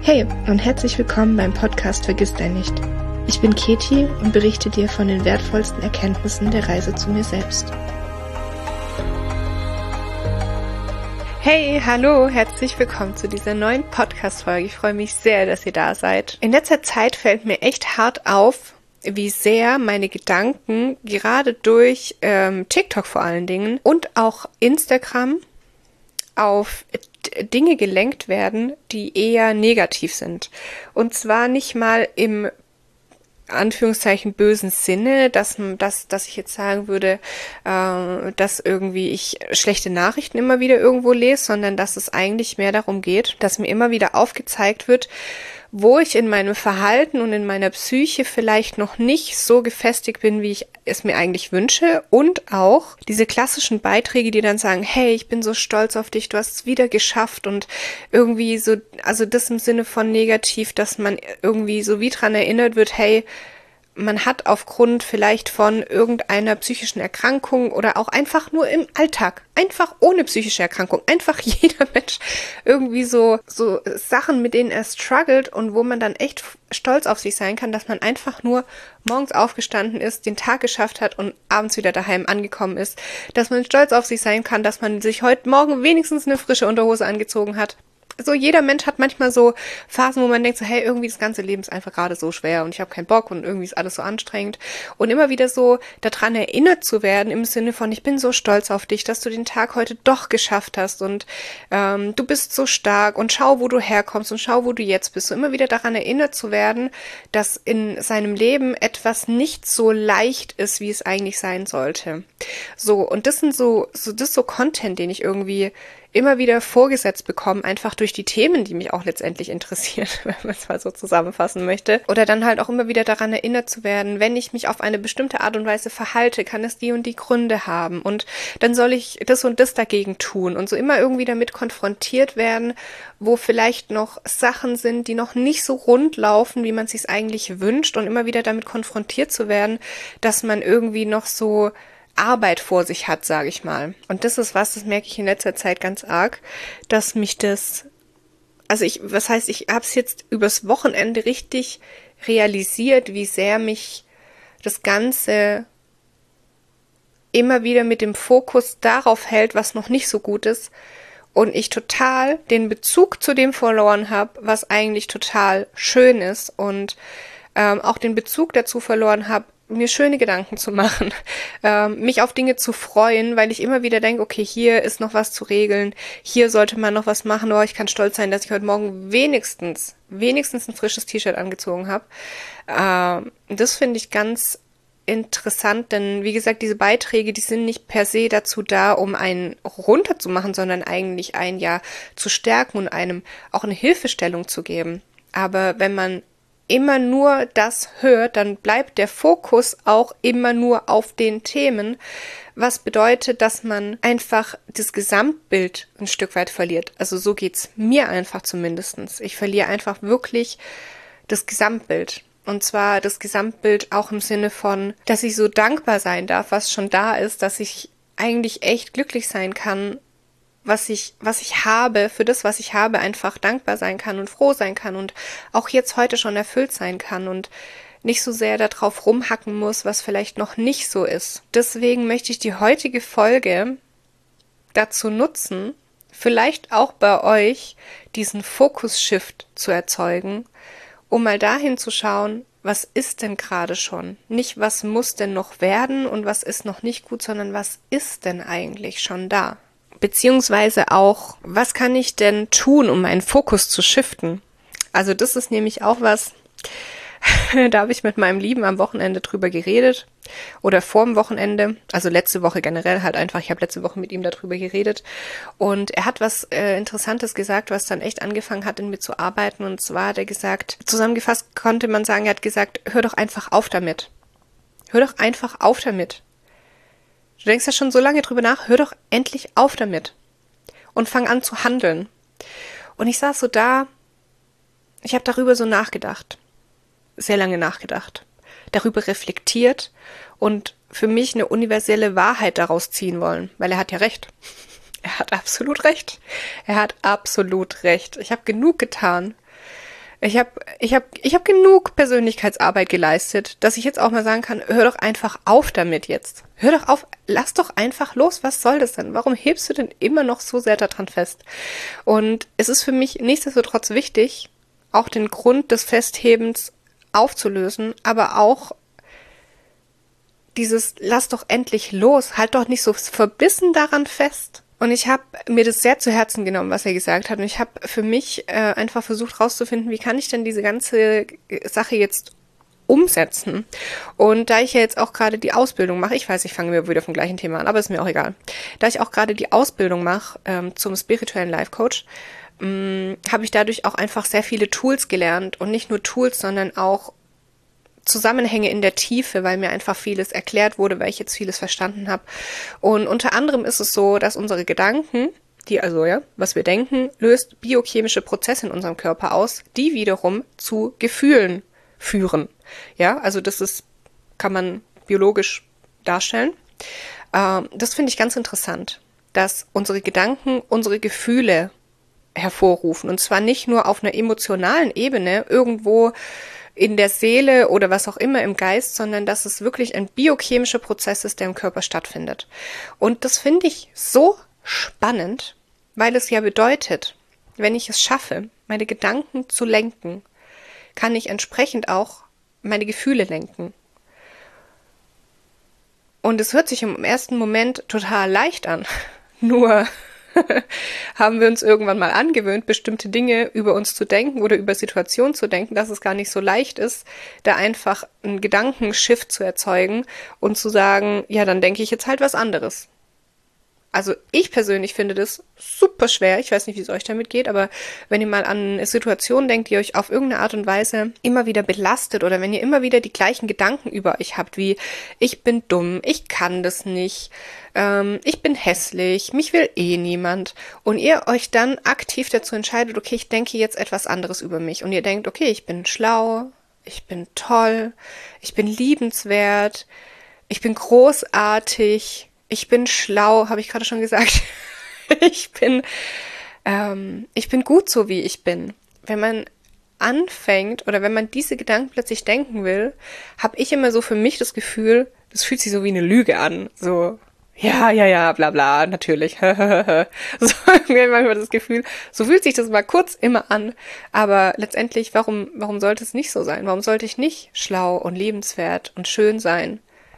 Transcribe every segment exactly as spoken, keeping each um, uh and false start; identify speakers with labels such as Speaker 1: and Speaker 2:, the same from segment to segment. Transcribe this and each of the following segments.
Speaker 1: Hey und herzlich willkommen beim Podcast Vergiss dein nicht. Ich bin Keti und berichte dir von den wertvollsten Erkenntnissen der Reise zu mir selbst. Hey, hallo, herzlich willkommen zu dieser neuen Podcast-Folge. Ich freue mich sehr, dass ihr da seid. In letzter Zeit fällt mir echt hart auf, wie sehr meine Gedanken gerade durch ähm, TikTok vor allen Dingen und auch Instagram auf Dinge gelenkt werden, die eher negativ sind. Und zwar nicht mal im Anführungszeichen bösen Sinne, dass, dass, dass ich jetzt sagen würde, äh, dass irgendwie ich schlechte Nachrichten immer wieder irgendwo lese, sondern dass es eigentlich mehr darum geht, dass mir immer wieder aufgezeigt wird, wo ich in meinem Verhalten und in meiner Psyche vielleicht noch nicht so gefestigt bin, wie ich es mir eigentlich wünsche, und auch diese klassischen Beiträge, die dann sagen, hey, ich bin so stolz auf dich, du hast es wieder geschafft, und irgendwie so, also das im Sinne von negativ, dass man irgendwie so wie dran erinnert wird, hey, man hat aufgrund vielleicht von irgendeiner psychischen Erkrankung oder auch einfach nur im Alltag, einfach ohne psychische Erkrankung, einfach jeder Mensch irgendwie so, so Sachen, mit denen er struggelt und wo man dann echt stolz auf sich sein kann, dass man einfach nur morgens aufgestanden ist, den Tag geschafft hat und abends wieder daheim angekommen ist, dass man stolz auf sich sein kann, dass man sich heute Morgen wenigstens eine frische Unterhose angezogen hat. So, jeder Mensch hat manchmal so Phasen, wo man denkt so, hey, irgendwie das ganze Leben ist einfach gerade so schwer und ich habe keinen Bock und irgendwie ist alles so anstrengend. Und immer wieder so daran erinnert zu werden im Sinne von, ich bin so stolz auf dich, dass du den Tag heute doch geschafft hast und ähm, du bist so stark und schau, wo du herkommst und schau, wo du jetzt bist. So immer wieder daran erinnert zu werden, dass in seinem Leben etwas nicht so leicht ist, wie es eigentlich sein sollte. So, und das sind so, so das ist so Content, den ich irgendwie immer wieder vorgesetzt bekommen, einfach durch die Themen, die mich auch letztendlich interessieren, wenn man es mal so zusammenfassen möchte. Oder dann halt auch immer wieder daran erinnert zu werden, wenn ich mich auf eine bestimmte Art und Weise verhalte, kann es die und die Gründe haben. Und dann soll ich das und das dagegen tun. Und so immer irgendwie damit konfrontiert werden, wo vielleicht noch Sachen sind, die noch nicht so rund laufen, wie man es sich eigentlich wünscht. Und immer wieder damit konfrontiert zu werden, dass man irgendwie noch so Arbeit vor sich hat, sage ich mal. Und das ist was, das merke ich in letzter Zeit ganz arg, dass mich das, also ich, was heißt, ich habe es jetzt übers Wochenende richtig realisiert, wie sehr mich das Ganze immer wieder mit dem Fokus darauf hält, was noch nicht so gut ist, und ich total den Bezug zu dem verloren habe, was eigentlich total schön ist, und ähm, auch den Bezug dazu verloren habe, mir schöne Gedanken zu machen, ähm, mich auf Dinge zu freuen, weil ich immer wieder denke, okay, hier ist noch was zu regeln, hier sollte man noch was machen, oh, ich kann stolz sein, dass ich heute Morgen wenigstens, wenigstens ein frisches T-Shirt angezogen habe. Ähm, das finde ich ganz interessant, denn wie gesagt, diese Beiträge, die sind nicht per se dazu da, um einen runterzumachen, sondern eigentlich einen ja zu stärken und einem auch eine Hilfestellung zu geben. Aber wenn man immer nur das hört, dann bleibt der Fokus auch immer nur auf den Themen, was bedeutet, dass man einfach das Gesamtbild ein Stück weit verliert. Also so geht's mir einfach zumindestens. Ich verliere einfach wirklich das Gesamtbild. Und zwar das Gesamtbild auch im Sinne von, dass ich so dankbar sein darf, was schon da ist, dass ich eigentlich echt glücklich sein kann, was ich, was ich habe, für das, was ich habe, einfach dankbar sein kann und froh sein kann und auch jetzt heute schon erfüllt sein kann und nicht so sehr darauf rumhacken muss, was vielleicht noch nicht so ist. Deswegen möchte ich die heutige Folge dazu nutzen, vielleicht auch bei euch diesen Fokus-Shift zu erzeugen, um mal dahin zu schauen, was ist denn gerade schon? Nicht, was muss denn noch werden und was ist noch nicht gut, sondern was ist denn eigentlich schon da? Beziehungsweise auch, was kann ich denn tun, um meinen Fokus zu shiften? Also das ist nämlich auch was, da habe ich mit meinem Lieben am Wochenende drüber geredet oder vor dem Wochenende, also letzte Woche generell halt einfach, ich habe letzte Woche mit ihm darüber geredet, und er hat was äh, Interessantes gesagt, was dann echt angefangen hat, in mir zu arbeiten, und zwar hat er gesagt, zusammengefasst konnte man sagen, er hat gesagt, hör doch einfach auf damit. Hör doch einfach auf damit. Du denkst ja schon so lange drüber nach, hör doch endlich auf damit und fang an zu handeln. Und ich saß so da, ich habe darüber so nachgedacht, sehr lange nachgedacht, darüber reflektiert und für mich eine universelle Wahrheit daraus ziehen wollen, weil er hat ja recht. Er hat absolut recht. Er hat absolut recht. Ich habe genug getan, Ich habe ich hab, ich hab genug Persönlichkeitsarbeit geleistet, dass ich jetzt auch mal sagen kann, hör doch einfach auf damit jetzt. Hör doch auf, lass doch einfach los. Was soll das denn? Warum hebst du denn immer noch so sehr daran fest? Und es ist für mich nichtsdestotrotz wichtig, auch den Grund des Festhebens aufzulösen, aber auch dieses, lass doch endlich los, halt doch nicht so verbissen daran fest. Und ich habe mir das sehr zu Herzen genommen, was er gesagt hat. Und ich habe für mich äh, einfach versucht rauszufinden, wie kann ich denn diese ganze Sache jetzt umsetzen. Und da ich ja jetzt auch gerade die Ausbildung mache, ich weiß, ich fange mir wieder vom gleichen Thema an, aber ist mir auch egal. Da ich auch gerade die Ausbildung mache ähm, zum spirituellen Life Coach, ähm, habe ich dadurch auch einfach sehr viele Tools gelernt. Und nicht nur Tools, sondern auch Zusammenhänge in der Tiefe, weil mir einfach vieles erklärt wurde, weil ich jetzt vieles verstanden habe. Und unter anderem ist es so, dass unsere Gedanken, die also, ja, was wir denken, löst biochemische Prozesse in unserem Körper aus, die wiederum zu Gefühlen führen. Ja, also das ist, kann man biologisch darstellen. Ähm, das finde ich ganz interessant, dass unsere Gedanken unsere Gefühle hervorrufen. Und zwar nicht nur auf einer emotionalen Ebene, irgendwo in der Seele oder was auch immer im Geist, sondern dass es wirklich ein biochemischer Prozess ist, der im Körper stattfindet. Und das finde ich so spannend, weil es ja bedeutet, wenn ich es schaffe, meine Gedanken zu lenken, kann ich entsprechend auch meine Gefühle lenken. Und es hört sich im ersten Moment total leicht an. Nur haben wir uns irgendwann mal angewöhnt, bestimmte Dinge über uns zu denken oder über Situationen zu denken, dass es gar nicht so leicht ist, da einfach einen Gedankenshift zu erzeugen und zu sagen, ja, dann denke ich jetzt halt was anderes. Also ich persönlich finde das super schwer. Ich weiß nicht, wie es euch damit geht, aber wenn ihr mal an eine Situation denkt, die euch auf irgendeine Art und Weise immer wieder belastet oder wenn ihr immer wieder die gleichen Gedanken über euch habt, wie ich bin dumm, ich kann das nicht, ähm, ich bin hässlich, mich will eh niemand und ihr euch dann aktiv dazu entscheidet, okay, ich denke jetzt etwas anderes über mich und ihr denkt, okay, ich bin schlau, ich bin toll, ich bin liebenswert, ich bin großartig, ich bin schlau, habe ich gerade schon gesagt. ich bin, ähm, ich bin gut so, wie ich bin. Wenn man anfängt oder wenn man diese Gedanken plötzlich denken will, habe ich immer so für mich das Gefühl, das fühlt sich so wie eine Lüge an. So, ja, ja, ja, bla bla, natürlich. so irgendwie manchmal das Gefühl, so fühlt sich das mal kurz immer an. Aber letztendlich, warum, warum sollte es nicht so sein? Warum sollte ich nicht schlau und liebenswert und schön sein?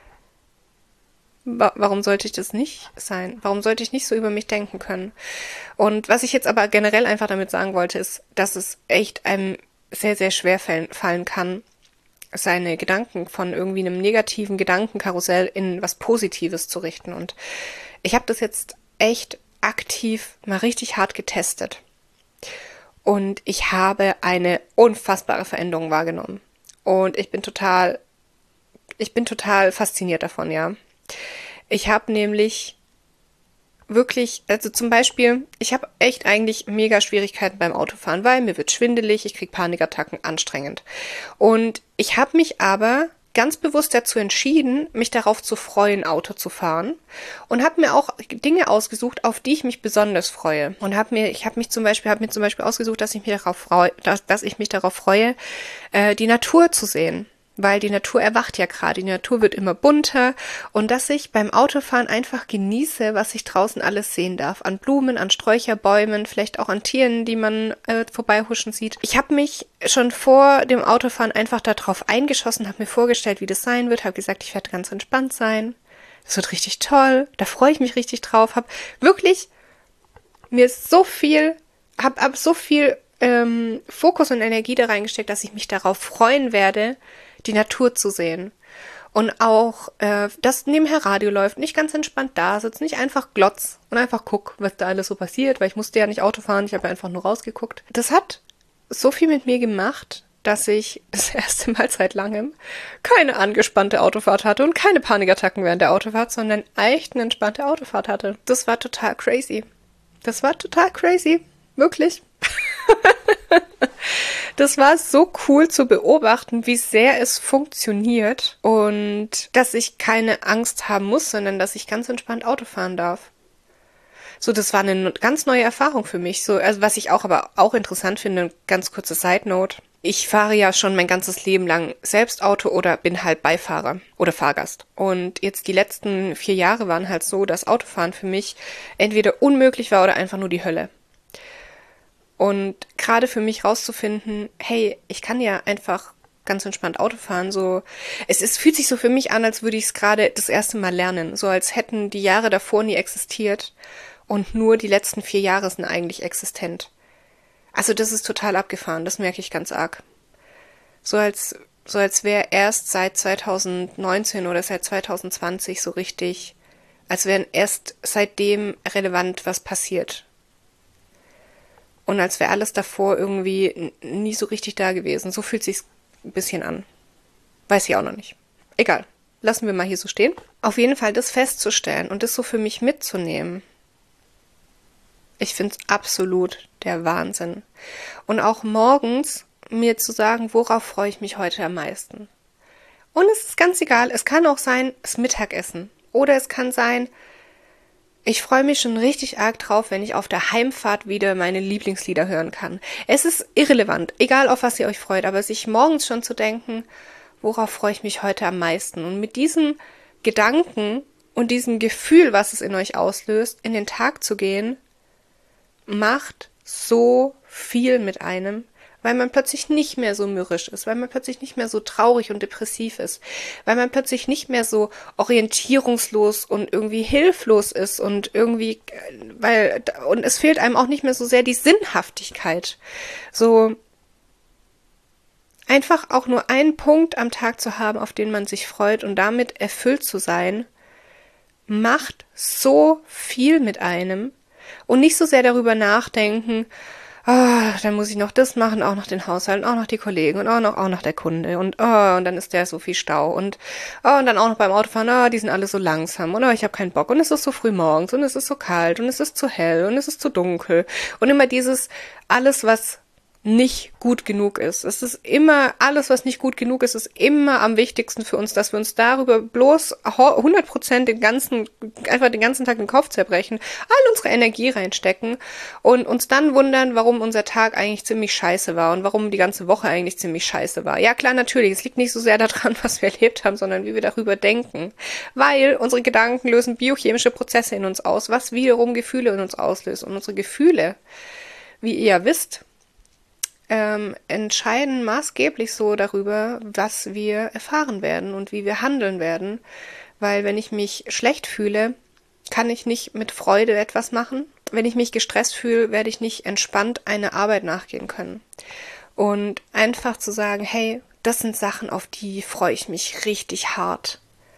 Speaker 1: Warum sollte ich das nicht sein? Warum sollte ich nicht so über mich denken können? Und was ich jetzt aber generell einfach damit sagen wollte, ist, dass es echt einem sehr, sehr schwer fallen kann, seine Gedanken von irgendwie einem negativen Gedankenkarussell in was Positives zu richten. Und ich habe das jetzt echt aktiv mal richtig hart getestet. Und ich habe eine unfassbare Veränderung wahrgenommen. Und ich bin total, ich bin total fasziniert davon, ja. Ich habe nämlich wirklich, also zum Beispiel, ich habe echt eigentlich mega Schwierigkeiten beim Autofahren, weil mir wird schwindelig, ich kriege Panikattacken, anstrengend. Und ich habe mich aber ganz bewusst dazu entschieden, mich darauf zu freuen, Auto zu fahren und habe mir auch Dinge ausgesucht, auf die ich mich besonders freue. Und habe mir, ich habe mich zum Beispiel, habe mir zum Beispiel ausgesucht, dass ich mich darauf freue, dass, dass ich mich darauf freue, äh, die Natur zu sehen. Weil die Natur erwacht ja gerade, die Natur wird immer bunter und dass ich beim Autofahren einfach genieße, was ich draußen alles sehen darf. An Blumen, an Sträucherbäumen, vielleicht auch an Tieren, die man äh, vorbeihuschen sieht. Ich habe mich schon vor dem Autofahren einfach darauf eingeschossen, habe mir vorgestellt, wie das sein wird, habe gesagt, ich werde ganz entspannt sein. Das wird richtig toll, da freue ich mich richtig drauf. Habe wirklich mir so viel, habe ab so viel ähm, Fokus und Energie da reingesteckt, dass ich mich darauf freuen werde, die Natur zu sehen. Und auch, äh, dass nebenher Radio läuft, nicht ganz entspannt da sitzt, nicht einfach glotz und einfach guck, was da alles so passiert, weil ich musste ja nicht Auto fahren, ich habe ja einfach nur rausgeguckt. Das hat so viel mit mir gemacht, dass ich das erste Mal seit langem keine angespannte Autofahrt hatte und keine Panikattacken während der Autofahrt, sondern echt eine entspannte Autofahrt hatte. Das war total crazy. Das war total crazy. Wirklich. Das war so cool zu beobachten, wie sehr es funktioniert und dass ich keine Angst haben muss, sondern dass ich ganz entspannt Auto fahren darf. So, das war eine ganz neue Erfahrung für mich. So, also was ich auch aber auch interessant finde, ganz kurze Side Note. ich fahre ja schon mein ganzes Leben lang selbst Auto oder bin halt Beifahrer oder Fahrgast. Und jetzt die letzten vier Jahre waren halt so, dass Autofahren für mich entweder unmöglich war oder einfach nur die Hölle. Und gerade für mich rauszufinden, hey, ich kann ja einfach ganz entspannt Auto fahren, so, es ist, fühlt sich so für mich an, als würde ich es gerade das erste Mal lernen, so als hätten die Jahre davor nie existiert und nur die letzten vier Jahre sind eigentlich existent. Also das ist total abgefahren, das merke ich ganz arg. So als, so als wäre erst seit zwanzig neunzehn oder seit zwanzig zwanzig so richtig, als wäre erst seitdem relevant, was passiert. Und als wäre alles davor irgendwie nie so richtig da gewesen. So fühlt sich's ein bisschen an. Weiß ich auch noch nicht. Egal. Lassen wir mal hier so stehen. Auf jeden Fall das festzustellen und das so für mich mitzunehmen. Ich finde es absolut der Wahnsinn. Und auch morgens mir zu sagen, worauf freue ich mich heute am meisten. Und es ist ganz egal. Es kann auch sein, das Mittagessen. Oder es kann sein, ich freue mich schon richtig arg drauf, wenn ich auf der Heimfahrt wieder meine Lieblingslieder hören kann. Es ist irrelevant, egal auf was ihr euch freut, aber sich morgens schon zu denken, worauf freue ich mich heute am meisten? Und mit diesem Gedanken und diesem Gefühl, was es in euch auslöst, in den Tag zu gehen, macht so viel mit einem, weil man plötzlich nicht mehr so mürrisch ist, weil man plötzlich nicht mehr so traurig und depressiv ist, weil man plötzlich nicht mehr so orientierungslos und irgendwie hilflos ist und irgendwie, weil, und es fehlt einem auch nicht mehr so sehr die Sinnhaftigkeit. So einfach auch nur einen Punkt am Tag zu haben, auf den man sich freut und damit erfüllt zu sein, macht so viel mit einem und nicht so sehr darüber nachdenken, ah, dann muss ich noch das machen, auch noch den Haushalt, auch noch die Kollegen und auch noch, auch noch der Kunde und oh, und dann ist der so viel Stau und oh, und dann auch noch beim Autofahren, ah, die sind alle so langsam und oh, ich habe keinen Bock und es ist so früh morgens und es ist so kalt und es ist zu hell und es ist zu dunkel und immer dieses alles, was nicht gut genug ist. Es ist immer, alles, was nicht gut genug ist, ist immer am wichtigsten für uns, dass wir uns darüber bloß hundert Prozent den ganzen, einfach den ganzen Tag den Kopf zerbrechen, all unsere Energie reinstecken und uns dann wundern, warum unser Tag eigentlich ziemlich scheiße war und warum die ganze Woche eigentlich ziemlich scheiße war. Ja klar, natürlich, es liegt nicht so sehr daran, was wir erlebt haben, sondern wie wir darüber denken. Weil unsere Gedanken lösen biochemische Prozesse in uns aus, was wiederum Gefühle in uns auslöst. Und unsere Gefühle, wie ihr ja wisst, Ähm, entscheiden maßgeblich so darüber, was wir erfahren werden und wie wir handeln werden. Weil wenn ich mich schlecht fühle, kann ich nicht mit Freude etwas machen. Wenn ich mich gestresst fühle, werde ich nicht entspannt einer Arbeit nachgehen können. Und einfach zu sagen, hey, das sind Sachen, auf die freue ich mich richtig hart.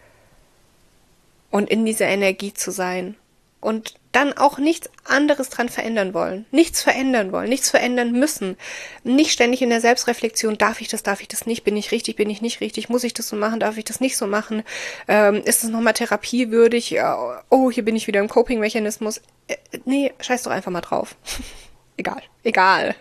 Speaker 1: Und in dieser Energie zu sein. Und dann auch nichts anderes dran verändern wollen. Nichts verändern wollen, nichts verändern müssen. Nicht ständig in der Selbstreflexion, darf ich das, darf ich das nicht, bin ich richtig, bin ich nicht richtig, muss ich das so machen, darf ich das nicht so machen, ähm, ist das nochmal therapiewürdig, ja, oh, hier bin ich wieder im Coping-Mechanismus. Äh, nee, scheiß doch einfach mal drauf. egal, egal.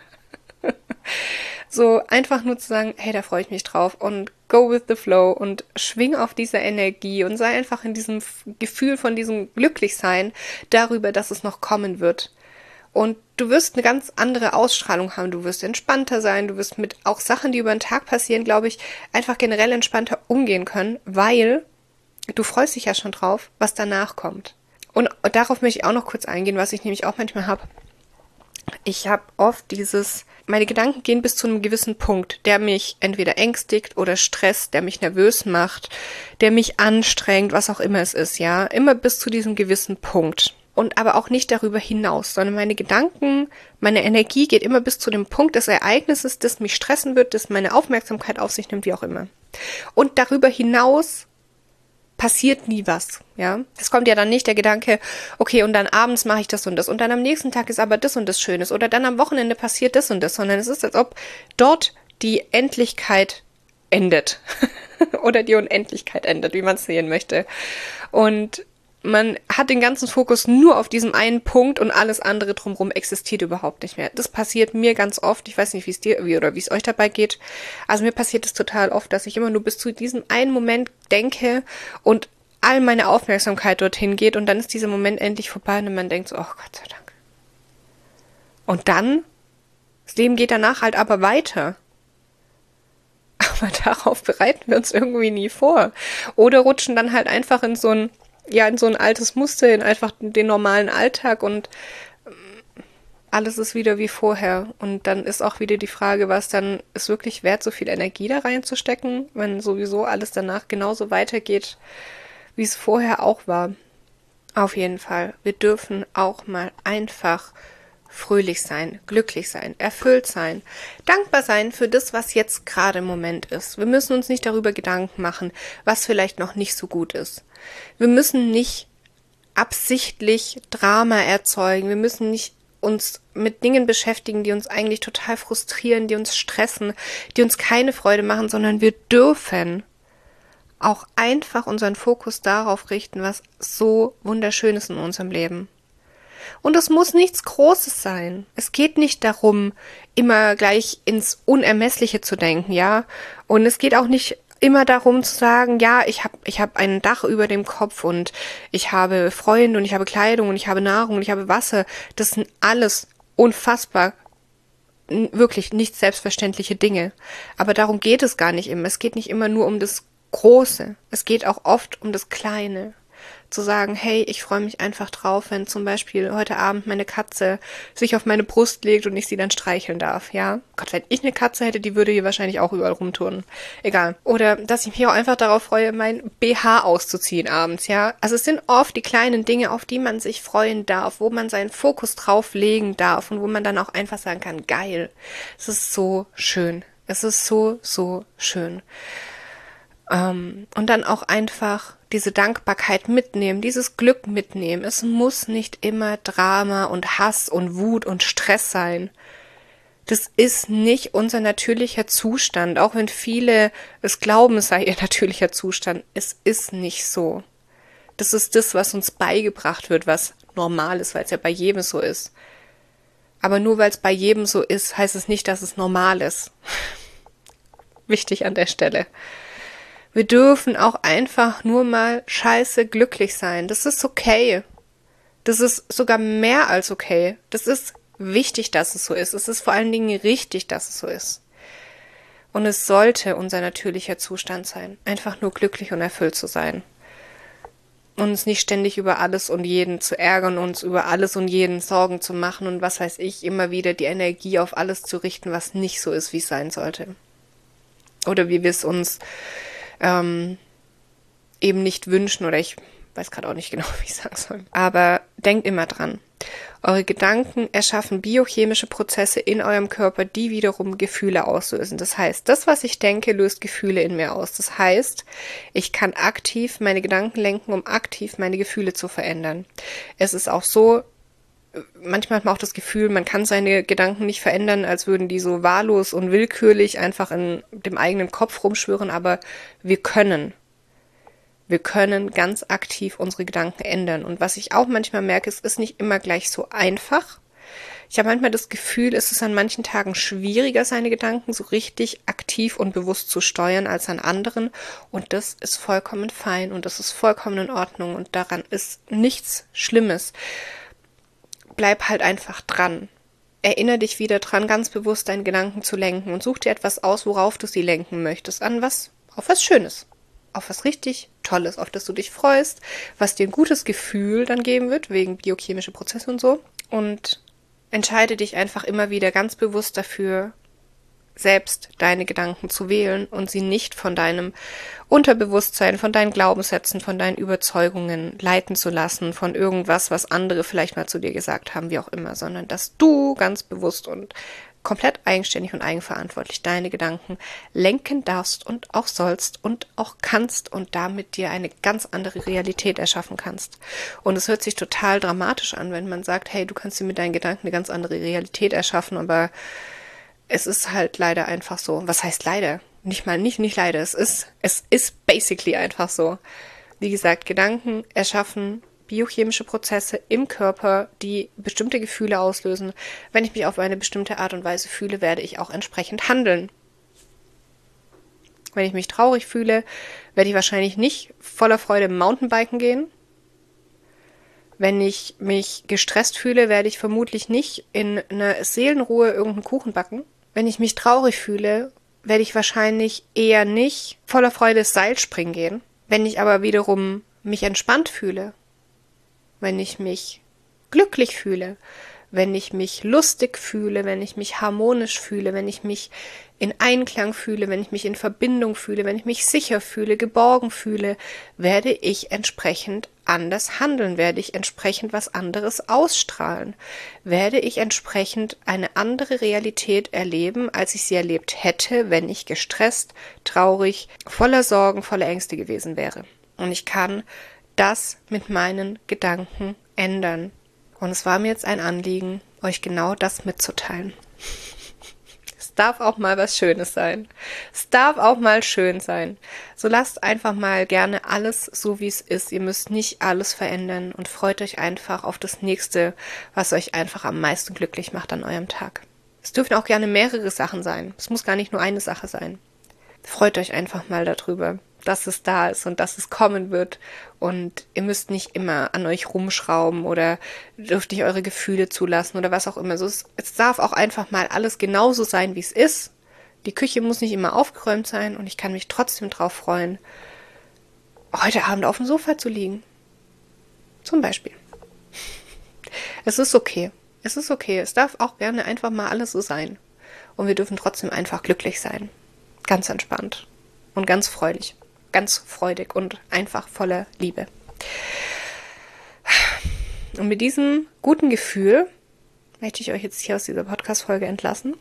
Speaker 1: So einfach nur zu sagen, hey, da freue ich mich drauf und go with the flow und schwing auf dieser Energie und sei einfach in diesem Gefühl von diesem Glücklichsein darüber, dass es noch kommen wird. Und du wirst eine ganz andere Ausstrahlung haben, du wirst entspannter sein, du wirst mit auch Sachen, die über den Tag passieren, glaube ich, einfach generell entspannter umgehen können, weil du freust dich ja schon drauf, was danach kommt. Und darauf möchte ich auch noch kurz eingehen, was ich nämlich auch manchmal habe. Ich habe oft dieses, meine Gedanken gehen bis zu einem gewissen Punkt, der mich entweder ängstigt oder stresst, der mich nervös macht, der mich anstrengt, was auch immer es ist, ja. Immer bis zu diesem gewissen Punkt. Und aber auch nicht darüber hinaus, sondern meine Gedanken, meine Energie geht immer bis zu dem Punkt des Ereignisses, das mich stressen wird, das meine Aufmerksamkeit auf sich nimmt, wie auch immer. Und darüber hinaus passiert nie was, ja. Es kommt ja dann nicht der Gedanke, okay, und dann abends mache ich das und das und dann am nächsten Tag ist aber das und das Schönes oder dann am Wochenende passiert das und das, sondern es ist, als ob dort die Endlichkeit endet oder die Unendlichkeit endet, wie man es sehen möchte. Und man hat den ganzen Fokus nur auf diesem einen Punkt und alles andere drumherum existiert überhaupt nicht mehr. Das passiert mir ganz oft. Ich weiß nicht, wie es dir wie oder wie es euch dabei geht. Also mir passiert es total oft, dass ich immer nur bis zu diesem einen Moment denke und all meine Aufmerksamkeit dorthin geht und dann ist dieser Moment endlich vorbei und man denkt so, oh Gott sei Dank. Und dann, das Leben geht danach halt aber weiter. aber darauf bereiten wir uns irgendwie nie vor. Oder rutschen dann halt einfach in so ein, ja, in so ein altes Muster, in einfach den normalen Alltag und alles ist wieder wie vorher. Und dann ist auch wieder die Frage, was dann ist wirklich wert, so viel Energie da reinzustecken, wenn sowieso alles danach genauso weitergeht, wie es vorher auch war. Auf jeden Fall. Wir dürfen auch mal einfach fröhlich sein, glücklich sein, erfüllt sein, dankbar sein für das, was jetzt gerade im Moment ist. Wir müssen uns nicht darüber Gedanken machen, was vielleicht noch nicht so gut ist. Wir müssen nicht absichtlich Drama erzeugen. Wir müssen nicht uns mit Dingen beschäftigen, die uns eigentlich total frustrieren, die uns stressen, die uns keine Freude machen, sondern wir dürfen auch einfach unseren Fokus darauf richten, was so wunderschön ist in unserem Leben. Und es muss nichts Großes sein. Es geht nicht darum, immer gleich ins Unermessliche zu denken, ja. Und es geht auch nicht immer darum zu sagen, ja, ich habe ich hab ein Dach über dem Kopf und ich habe Freunde und ich habe Kleidung und ich habe Nahrung und ich habe Wasser. Das sind alles unfassbar, wirklich nicht selbstverständliche Dinge. Aber darum geht es gar nicht immer. Es geht nicht immer nur um das Große. Es geht auch oft um das Kleine. Zu sagen, hey, ich freue mich einfach drauf, wenn zum Beispiel heute Abend meine Katze sich auf meine Brust legt und ich sie dann streicheln darf, ja. Gott, wenn ich eine Katze hätte, die würde hier wahrscheinlich auch überall rumturnen. Egal. Oder, dass ich mich auch einfach darauf freue, mein B H auszuziehen abends, ja. Also es sind oft die kleinen Dinge, auf die man sich freuen darf, wo man seinen Fokus drauf legen darf und wo man dann auch einfach sagen kann, geil. Es ist so schön. Es ist so, so schön. Um, und dann auch einfach diese Dankbarkeit mitnehmen, dieses Glück mitnehmen. Es muss nicht immer Drama und Hass und Wut und Stress sein. Das ist nicht unser natürlicher Zustand, auch wenn viele es glauben, es sei ihr natürlicher Zustand. Es ist nicht so. Das ist das, was uns beigebracht wird, was normal ist, weil es ja bei jedem so ist. Aber nur weil es bei jedem so ist, heißt es nicht, dass es normal ist. Wichtig an der Stelle. Wir dürfen auch einfach nur mal scheiße glücklich sein. Das ist okay. Das ist sogar mehr als okay. Das ist wichtig, dass es so ist. Es ist vor allen Dingen richtig, dass es so ist. Und es sollte unser natürlicher Zustand sein. Einfach nur glücklich und erfüllt zu sein. Und uns nicht ständig über alles und jeden zu ärgern, uns über alles und jeden Sorgen zu machen und was weiß ich, immer wieder die Energie auf alles zu richten, was nicht so ist, wie es sein sollte. Oder wie wir es uns Ähm, eben nicht wünschen oder ich weiß gerade auch nicht genau, wie ich sagen soll. Aber denkt immer dran. Eure Gedanken erschaffen biochemische Prozesse in eurem Körper, die wiederum Gefühle auslösen. Das heißt, das, was ich denke, löst Gefühle in mir aus. Das heißt, ich kann aktiv meine Gedanken lenken, um aktiv meine Gefühle zu verändern. Es ist auch so, manchmal hat man auch das Gefühl, man kann seine Gedanken nicht verändern, als würden die so wahllos und willkürlich einfach in dem eigenen Kopf rumschwirren, aber wir können. Wir können ganz aktiv unsere Gedanken ändern. Und was ich auch manchmal merke, es ist nicht immer gleich so einfach. Ich habe manchmal das Gefühl, es ist an manchen Tagen schwieriger, seine Gedanken so richtig aktiv und bewusst zu steuern als an anderen. Und das ist vollkommen fein und das ist vollkommen in Ordnung und daran ist nichts Schlimmes. Bleib halt einfach dran. Erinnere dich wieder dran, ganz bewusst deinen Gedanken zu lenken und such dir etwas aus, worauf du sie lenken möchtest. An was? Auf was Schönes. Auf was richtig Tolles, auf das du dich freust, was dir ein gutes Gefühl dann geben wird, wegen biochemische Prozesse und so. Und entscheide dich einfach immer wieder ganz bewusst dafür, selbst deine Gedanken zu wählen und sie nicht von deinem Unterbewusstsein, von deinen Glaubenssätzen, von deinen Überzeugungen leiten zu lassen, von irgendwas, was andere vielleicht mal zu dir gesagt haben, wie auch immer, sondern dass du ganz bewusst und komplett eigenständig und eigenverantwortlich deine Gedanken lenken darfst und auch sollst und auch kannst und damit dir eine ganz andere Realität erschaffen kannst. Und es hört sich total dramatisch an, wenn man sagt, hey, du kannst dir mit deinen Gedanken eine ganz andere Realität erschaffen, aber es ist halt leider einfach so. Was heißt leider? Nicht mal, nicht, nicht leider. Es ist, es ist basically einfach so. Wie gesagt, Gedanken erschaffen biochemische Prozesse im Körper, die bestimmte Gefühle auslösen. Wenn ich mich auf eine bestimmte Art und Weise fühle, werde ich auch entsprechend handeln. Wenn ich mich traurig fühle, werde ich wahrscheinlich nicht voller Freude Mountainbiken gehen. Wenn ich mich gestresst fühle, werde ich vermutlich nicht in einer Seelenruhe irgendeinen Kuchen backen. Wenn ich mich traurig fühle, werde ich wahrscheinlich eher nicht voller Freude das Seil springen gehen. Wenn ich aber wiederum mich entspannt fühle, wenn ich mich glücklich fühle, wenn ich mich lustig fühle, wenn ich mich harmonisch fühle, wenn ich mich in Einklang fühle, wenn ich mich in Verbindung fühle, wenn ich mich sicher fühle, geborgen fühle, werde ich entsprechend anders handeln, werde ich entsprechend was anderes ausstrahlen, werde ich entsprechend eine andere Realität erleben, als ich sie erlebt hätte, wenn ich gestresst, traurig, voller Sorgen, voller Ängste gewesen wäre. Und ich kann das mit meinen Gedanken ändern. Und es war mir jetzt ein Anliegen, euch genau das mitzuteilen. Es darf auch mal was Schönes sein. Es darf auch mal schön sein. So lasst einfach mal gerne alles so, wie es ist. Ihr müsst nicht alles verändern und freut euch einfach auf das Nächste, was euch einfach am meisten glücklich macht an eurem Tag. Es dürfen auch gerne mehrere Sachen sein. Es muss gar nicht nur eine Sache sein. Freut euch einfach mal darüber, dass es da ist und dass es kommen wird. Und ihr müsst nicht immer an euch rumschrauben oder dürft nicht eure Gefühle zulassen oder was auch immer. So, es, es darf auch einfach mal alles genauso sein, wie es ist. Die Küche muss nicht immer aufgeräumt sein und ich kann mich trotzdem drauf freuen, heute Abend auf dem Sofa zu liegen. Zum Beispiel. Es ist okay. Es ist okay. Es darf auch gerne einfach mal alles so sein. Und wir dürfen trotzdem einfach glücklich sein. Ganz entspannt und ganz freudig. Ganz freudig und einfach voller Liebe. Und mit diesem guten Gefühl möchte ich euch jetzt hier aus dieser Podcast-Folge entlassen.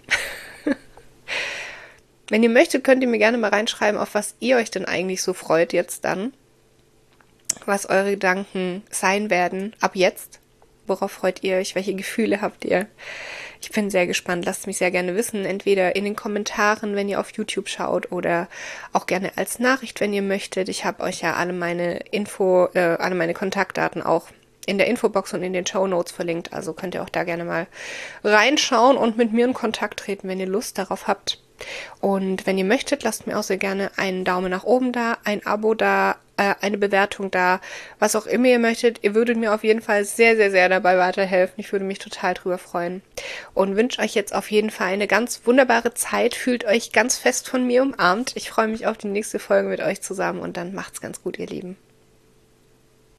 Speaker 1: Wenn ihr möchtet, könnt ihr mir gerne mal reinschreiben, auf was ihr euch denn eigentlich so freut jetzt dann. Was eure Gedanken sein werden ab jetzt. Worauf freut ihr euch? Welche Gefühle habt ihr? Ich bin sehr gespannt. Lasst mich sehr gerne wissen. Entweder in den Kommentaren, wenn ihr auf YouTube schaut, oder auch gerne als Nachricht, wenn ihr möchtet. Ich habe euch ja alle meine Info, äh, alle meine Kontaktdaten auch in der Infobox und in den Shownotes verlinkt. Also könnt ihr auch da gerne mal reinschauen und mit mir in Kontakt treten, wenn ihr Lust darauf habt. Und wenn ihr möchtet, lasst mir auch sehr gerne einen Daumen nach oben da, ein Abo da, äh, eine Bewertung da, was auch immer ihr möchtet. Ihr würdet mir auf jeden Fall sehr, sehr, sehr dabei weiterhelfen. Ich würde mich total drüber freuen. Und wünsche euch jetzt auf jeden Fall eine ganz wunderbare Zeit. Fühlt euch ganz fest von mir umarmt. Ich freue mich auf die nächste Folge mit euch zusammen und dann macht's ganz gut, ihr Lieben.